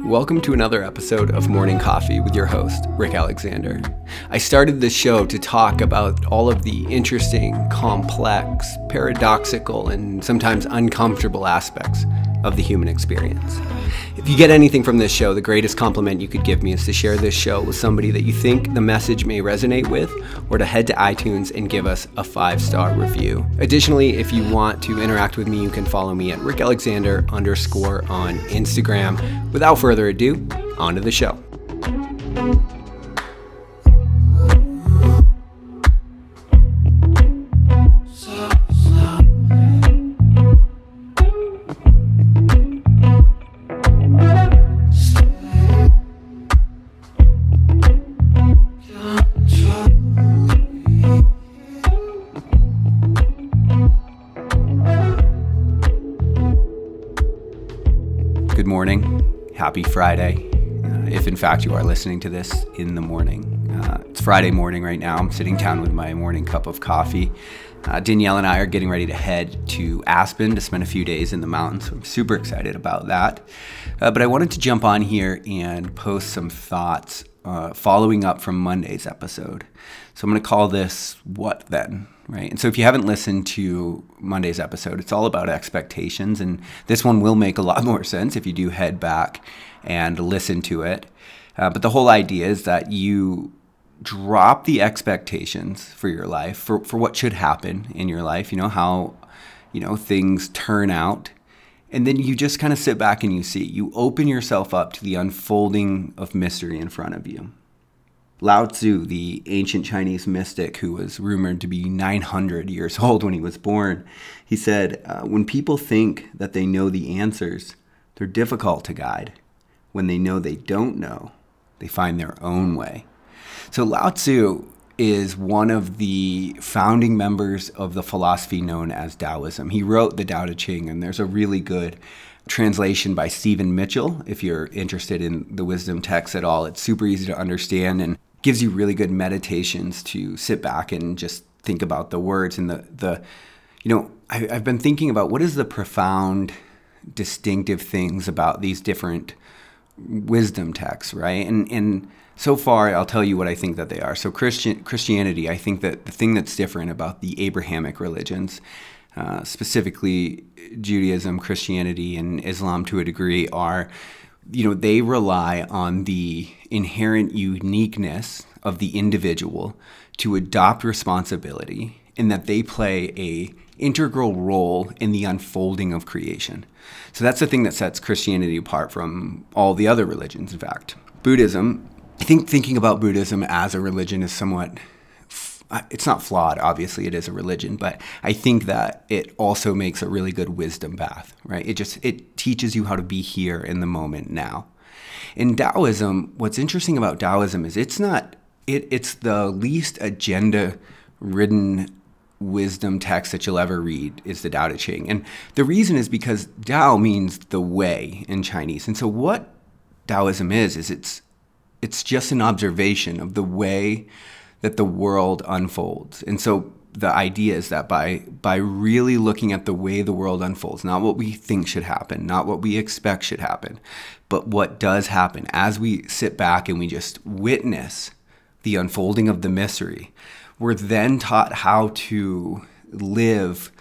Welcome to another episode of Morning Coffee with your host, Rick Alexander. I started this show to talk about all of the interesting, complex, paradoxical, and sometimes uncomfortable aspects of the human experience. If you get anything from this show, the greatest compliment you could give me is to share this show with somebody that you think the message may resonate with, or to head to iTunes and give us a 5-star review. Additionally, if you want to interact with me, you can follow me at RickAlexander_ on Instagram. Without further ado, on to the show. Good morning. Happy Friday. If in fact you are listening to this in the morning. It's Friday morning right now. I'm sitting down with my morning cup of coffee. Danielle and I are getting ready to head to Aspen to spend a few days in the mountains. So I'm super excited about that. But I wanted to jump on here and post some thoughts following up from Monday's episode. So I'm going to call this What Then? Right? And so if you haven't listened to Monday's episode, it's all about expectations. And this one will make a lot more sense if you do head back and listen to it. But the whole idea is that you drop the expectations for your life, for what should happen in your life, how, things turn out. And then you just kind of sit back and you open yourself up to the unfolding of mystery in front of you. Lao Tzu, the ancient Chinese mystic who was rumored to be 900 years old when he was born, he said, when people think that they know the answers, they're difficult to guide. When they know they don't know, they find their own way. So Lao Tzu is one of the founding members of the philosophy known as Taoism. He wrote the Tao Te Ching, and there's a really good translation by Stephen Mitchell. If you're interested in the wisdom text at all, it's super easy to understand and gives you really good meditations to sit back and just think about the words. And I've been thinking about what is the profound, distinctive things about these different wisdom texts, right? And so far, I'll tell you what I think that they are. So Christianity, I think that the thing that's different about the Abrahamic religions, specifically Judaism, Christianity, and Islam to a degree, are they rely on the inherent uniqueness of the individual to adopt responsibility, and that they play a integral role in the unfolding of creation. So that's the thing that sets Christianity apart from all the other religions, in fact. Buddhism, I think thinking about Buddhism as a religion is somewhat, it's not flawed, obviously it is a religion, but I think that it also makes a really good wisdom path, right? It teaches you how to be here in the moment now. In Taoism, what's interesting about Taoism is it's the least agenda-ridden wisdom text that you'll ever read is the Tao Te Ching. And the reason is because Tao means the way in Chinese. And so what Taoism is it's just an observation of the way that the world unfolds. And so the idea is that by really looking at the way the world unfolds, not what we think should happen, not what we expect should happen, but what does happen as we sit back and we just witness the unfolding of the mystery, we're then taught how to live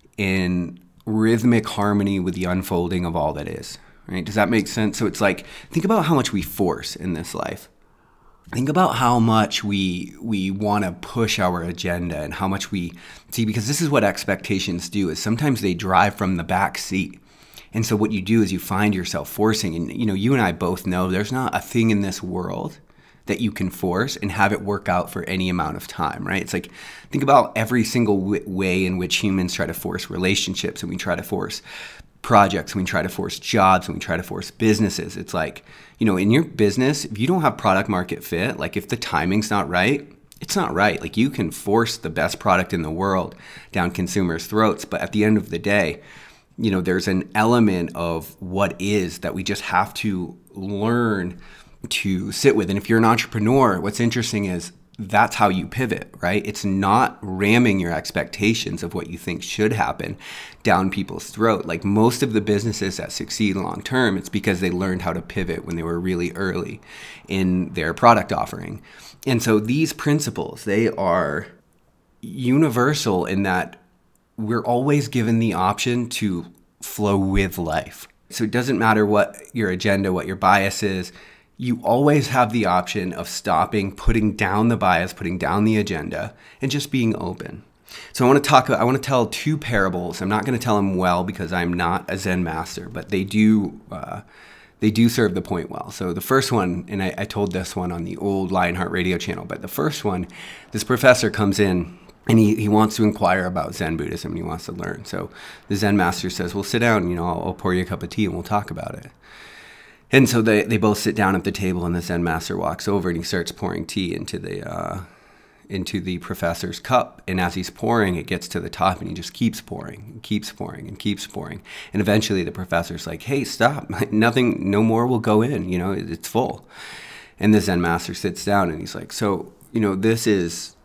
in rhythmic harmony with the unfolding of all that is. Right? Does that make sense? So it's like, think about how much we force in this life. Think about how much we want to push our agenda and how much we see, because this is what expectations do, is sometimes they drive from the back seat. And so what you do is you find yourself forcing, and you and I both know there's not a thing in this world that you can force and have it work out for any amount of time, right? It's like, think about every single way in which humans try to force relationships, and we try to force projects, and we try to force jobs, and we try to force businesses. It's like, in your business, if you don't have product market fit, like if the timing's not right, it's not right. Like you can force the best product in the world down consumers' throats, but at the end of the day, there's an element of what is that we just have to learn to sit with. And if you're an entrepreneur, what's interesting is that's how you pivot, right? It's not ramming your expectations of what you think should happen down people's throat. Like most of the businesses that succeed long term, it's because they learned how to pivot when they were really early in their product offering. And so these principles, they are universal in that we're always given the option to flow with life. So it doesn't matter what your agenda, what your bias is. You always have the option of stopping, putting down the bias, putting down the agenda, and just being open. So I want to tell two parables. I'm not going to tell them well because I'm not a Zen master, but they do serve the point well. So the first one, and I told this one on the old Lionheart radio channel, but the first one, this professor comes in and he wants to inquire about Zen Buddhism and he wants to learn. So the Zen master says, well, sit down, I'll pour you a cup of tea and we'll talk about it. And so they both sit down at the table, and the Zen master walks over and he starts pouring tea into the professor's cup. And as he's pouring, it gets to the top, and he just keeps pouring and keeps pouring and keeps pouring. And eventually, the professor's like, "Hey, stop! Nothing, no more will go in. It's full." And the Zen master sits down, and he's like, "So, this is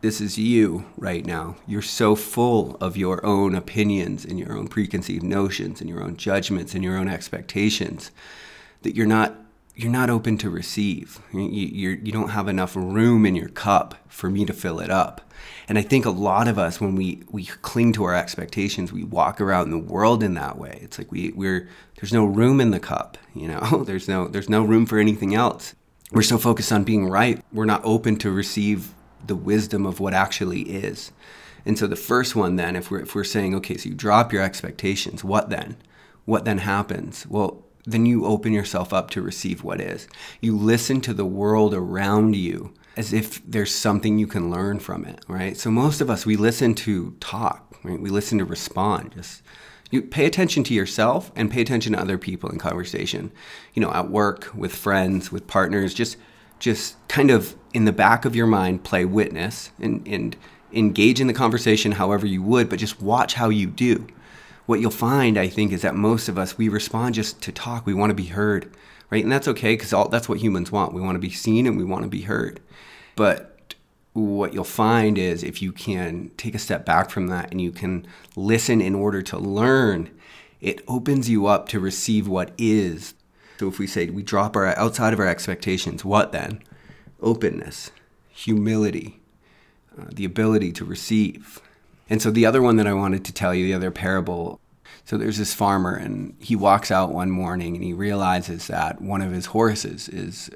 you right now. You're so full of your own opinions and your own preconceived notions and your own judgments and your own expectations that you're not open to receive. You don't have enough room in your cup for me to fill it up." And I think a lot of us, when we cling to our expectations, we walk around the world in that way. It's like there's no room in the cup. There's no room for anything else. We're so focused on being right, we're not open to receive the wisdom of what actually is. And so the first one then, if we're saying, okay, so you drop your expectations, what then? What then happens? Well, then you open yourself up to receive what is. You listen to the world around you as if there's something you can learn from it, right? So most of us, we listen to talk, right? We listen to respond. You pay attention to yourself and pay attention to other people in conversation, at work, with friends, with partners. Just kind of in the back of your mind, play witness and engage in the conversation however you would, but just watch how you do. What you'll find, I think, is that most of us, we respond just to talk. We want to be heard, right? And that's okay, because that's what humans want. We want to be seen and we want to be heard. But what you'll find is if you can take a step back from that and you can listen in order to learn, it opens you up to receive what is. So if we say we drop outside of our expectations, what then? Openness, humility, the ability to receive. And so the other one that I wanted to tell you, the other parable, so there's this farmer and he walks out one morning and he realizes that one of his horses is,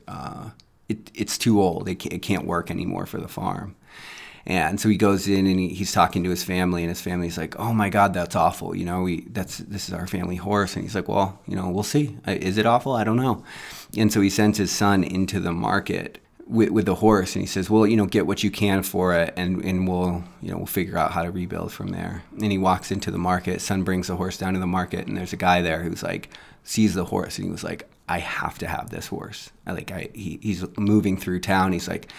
it's too old. It can't work anymore for the farm. And so he goes in and he's talking to his family, and his family's like, "Oh my God, that's awful. This is our family horse." And he's like, "Well, we'll see. Is it awful? I don't know." And so he sends his son into the market with the horse, and he says, "Well, get what you can for it, and we'll figure out how to rebuild from there." And he walks into the market. Son brings the horse down to the market, and there's a guy there who's like, sees the horse, and he was like, "I have to have this horse." He's moving through town. He's like,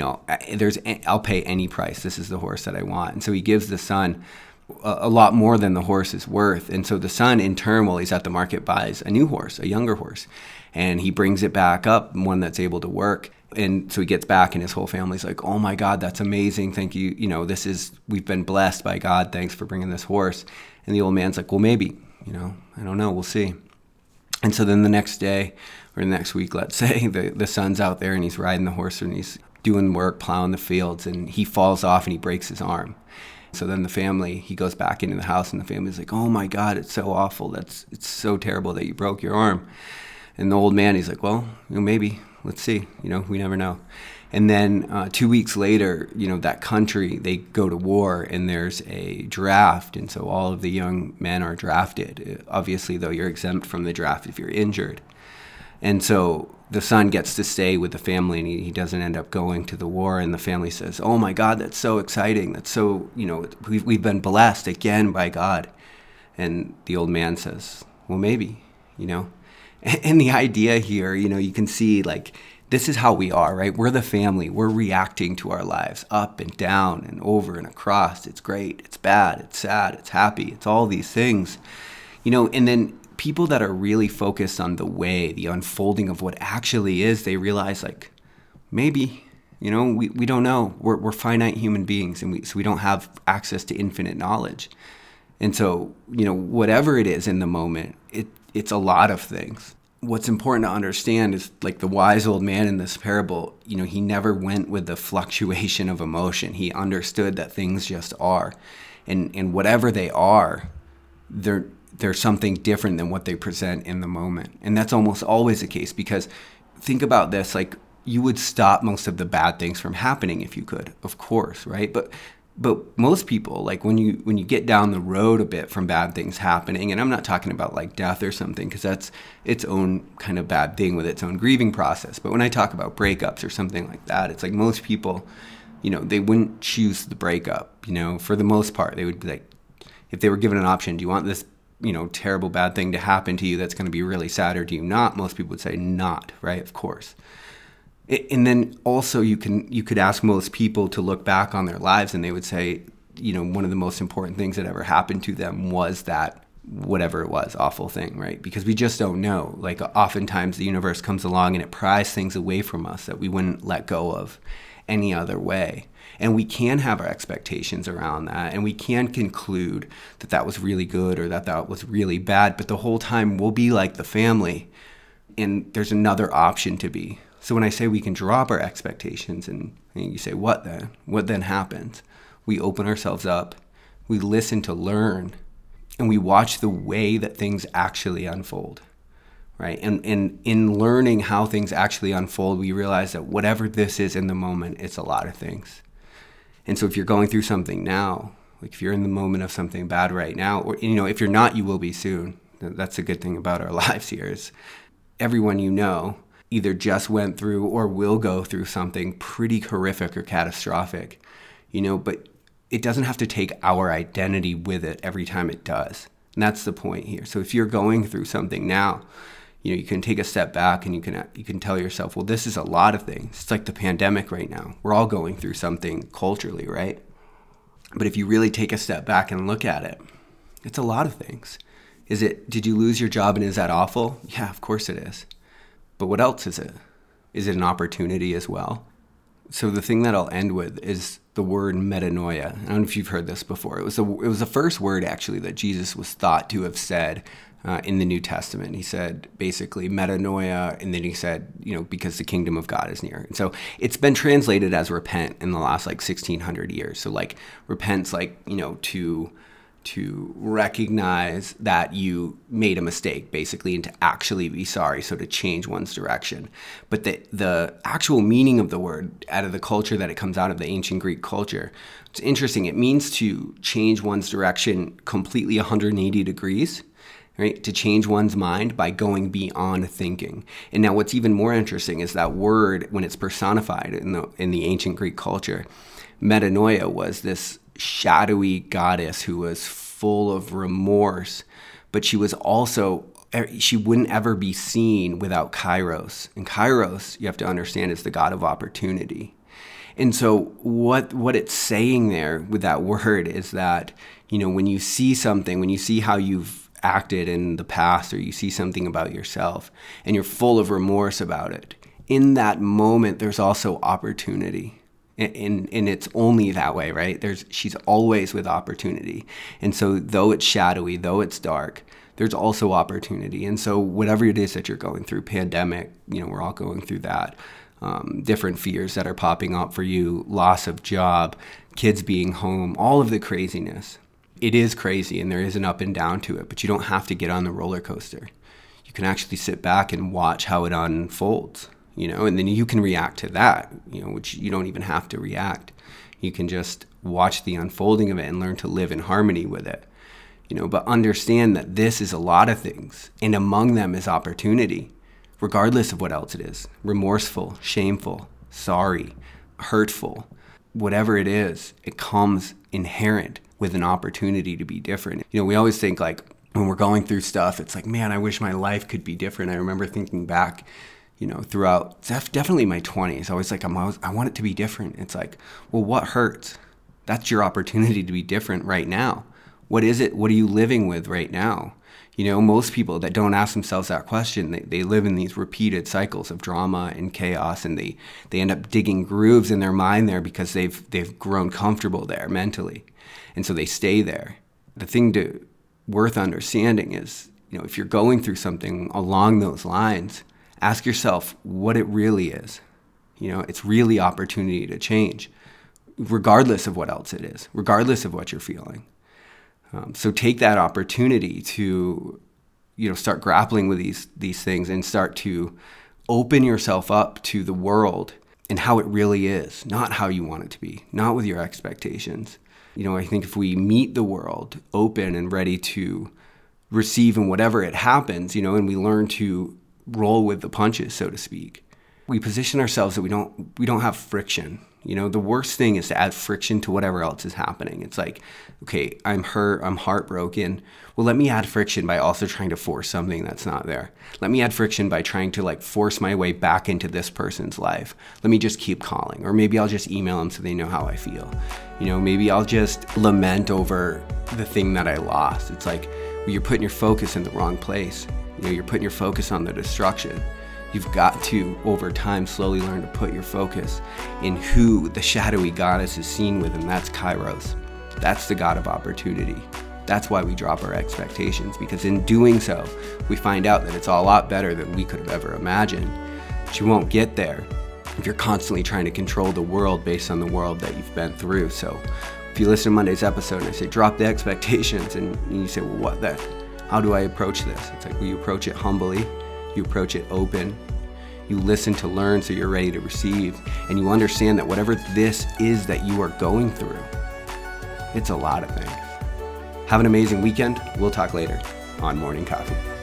I'll pay any price. This is the horse that I want. And so he gives the son a lot more than the horse is worth. And so the son, in turn, while he's at the market, buys a new horse, a younger horse, and he brings it back up, one that's able to work. And so he gets back, and his whole family's like, "Oh my God, that's amazing. Thank you. We've been blessed by God. Thanks for bringing this horse." And the old man's like, "Well, maybe, I don't know. We'll see." And so then the next day or the next week, let's say, the son's out there and he's riding the horse and he's doing work, plowing the fields, and he falls off and he breaks his arm. So then he goes back into the house, and the family's like, "Oh my God, it's so awful. It's so terrible that you broke your arm." And the old man, he's like, "Well, maybe, let's see, we never know." And then 2 weeks later, that country, they go to war and there's a draft. And so all of the young men are drafted. Obviously, though, you're exempt from the draft if you're injured. And so the son gets to stay with the family, and he doesn't end up going to the war. And the family says, "Oh my God, that's so exciting. That's so, we've been blessed again by God." And the old man says, "Well, maybe, And the idea here, you can see, like, this is how we are, right? We're the family. We're reacting to our lives up and down and over and across. It's great. It's bad. It's sad. It's happy. It's all these things, and then people that are really focused on the way, the unfolding of what actually is, they realize, like, maybe, We don't know. We're finite human beings, and so we don't have access to infinite knowledge. And so, whatever it is in the moment, it's a lot of things. What's important to understand is, like the wise old man in this parable, he never went with the fluctuation of emotion. He understood that things just are. And whatever they are, they're something different than what they present in the moment. And that's almost always the case, because think about this, like you would stop most of the bad things from happening if you could, of course, right? But most people, like when you get down the road a bit from bad things happening, and I'm not talking about like death or something, because that's its own kind of bad thing with its own grieving process. But when I talk about breakups or something like that, it's like most people, they wouldn't choose the breakup, for the most part. They would be like, if they were given an option, do you want this, terrible bad thing to happen to you that's going to be really sad, or do you not? Most people would say not, right? Of course. And then also you could ask most people to look back on their lives, and they would say, one of the most important things that ever happened to them was that whatever it was, awful thing, right? Because we just don't know. Like oftentimes the universe comes along and it pries things away from us that we wouldn't let go of any other way. And we can have our expectations around that, and we can conclude that that was really good or that was really bad, but the whole time we'll be like the family, and there's another option to be. So when I say we can drop our expectations, and you say, what then? What then happens? We open ourselves up, we listen to learn, and we watch the way that things actually unfold, right? And in learning how things actually unfold, we realize that whatever this is in the moment, it's a lot of things. And so if you're going through something now, like if you're in the moment of something bad right now, or if you're not, you will be soon. That's a good thing about our lives here, is everyone either just went through or will go through something pretty horrific or catastrophic, but it doesn't have to take our identity with it every time it does. And that's the point here. So if you're going through something now, you can take a step back and you can tell yourself, well, this is a lot of things. It's like the pandemic right now. We're all going through something culturally, right? But if you really take a step back and look at it, it's a lot of things. Did you lose your job and is that awful? Yeah, of course it is. But what else is it? Is it an opportunity as well? So the thing that I'll end with is the word metanoia. I don't know if you've heard this before. It was the first word actually that Jesus was thought to have said in the New Testament. He said basically metanoia, and then he said, because the kingdom of God is near. And so it's been translated as repent in the last 1,600 years. So repent's to recognize that you made a mistake, basically, and to actually be sorry, so to change one's direction. But the actual meaning of the word, out of the culture that it comes out of, the ancient Greek culture, it's interesting. It means to change one's direction completely 180 degrees, right? To change one's mind by going beyond thinking. And now what's even more interesting is that word, when it's personified in the ancient Greek culture, metanoia was this shadowy goddess who was full of remorse, but she wouldn't ever be seen without Kairos. And Kairos, you have to understand, is the god of opportunity. And so what it's saying there with that word is that, when you see something, when you see how you've acted in the past, or you see something about yourself and you're full of remorse about it, in that moment there's also opportunity. And it's only that way, right? She's always with opportunity. And so though it's shadowy, though it's dark, there's also opportunity. And so whatever it is that you're going through, pandemic, we're all going through that. Different fears that are popping up for you, loss of job, kids being home, all of the craziness. It is crazy, and there is an up and down to it, but you don't have to get on the roller coaster. You can actually sit back and watch how it unfolds. And then you can react to that, which you don't even have to react. You can just watch the unfolding of it and learn to live in harmony with it, but understand that this is a lot of things. And among them is opportunity, regardless of what else it is: remorseful, shameful, sorry, hurtful, whatever it is, it comes inherent with an opportunity to be different. We always think when we're going through stuff, it's like, man, I wish my life could be different. I remember thinking back, throughout definitely my 20s, I was like, I want it to be different. It's like, well, what hurts? That's your opportunity to be different right now. What is it? What are you living with right now? Most people that don't ask themselves that question, they live in these repeated cycles of drama and chaos, and they end up digging grooves in their mind there because they've grown comfortable there mentally. And so they stay there. The thing worth understanding is, if you're going through something along those lines, ask yourself what it really is. It's really opportunity to change, regardless of what else it is, regardless of what you're feeling. So take that opportunity to, start grappling with these things and start to open yourself up to the world and how it really is, not how you want it to be, not with your expectations. I think if we meet the world open and ready to receive in whatever it happens, and we learn to roll with the punches, so to speak, we position ourselves that we don't have friction. The worst thing is to add friction to whatever else is happening. It's like, okay, I'm hurt, I'm heartbroken. Well, let me add friction by also trying to force something that's not there. Let me add friction by trying to force my way back into this person's life. Let me just keep calling, or maybe I'll just email them so they know how I feel. Maybe I'll just lament over the thing that I lost. It's like, well, you're putting your focus in the wrong place. You're putting your focus on the destruction. You've got to, over time, slowly learn to put your focus in who the shadowy goddess is seen with, and that's Kairos. That's the god of opportunity. That's why we drop our expectations, because in doing so, we find out that it's a lot better than we could have ever imagined. But you won't get there if you're constantly trying to control the world based on the world that you've been through. So if you listen to Monday's episode and I say, drop the expectations, and you say, well, how do I approach this? It's like, well, you approach it humbly. You approach it open, you listen to learn so you're ready to receive, and you understand that whatever this is that you are going through, it's a lot of things. Have an amazing weekend. We'll talk later on Morning Coffee.